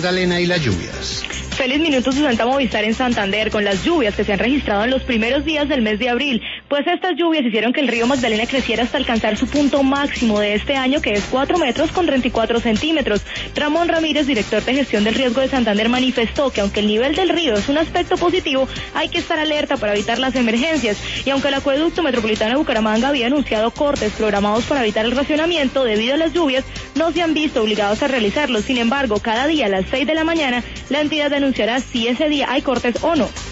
Magdalena y las lluvias. Feliz minuto 60 Movistar en Santander con las lluvias que se han registrado en los primeros días del mes de abril, pues estas lluvias hicieron que el río Magdalena creciera hasta alcanzar su punto máximo de este año, que es 4 metros con 34 centímetros. Ramón Ramírez, director de gestión del riesgo de Santander, manifestó que aunque el nivel del río es un aspecto positivo, hay que estar alerta para evitar las emergencias, y aunque el acueducto metropolitano de Bucaramanga había anunciado cortes programados para evitar el racionamiento debido a las lluvias, no se han visto obligados a realizarlos. Sin embargo, cada día a las 6 de la mañana, la entidad anunciará si ese día hay cortes o no.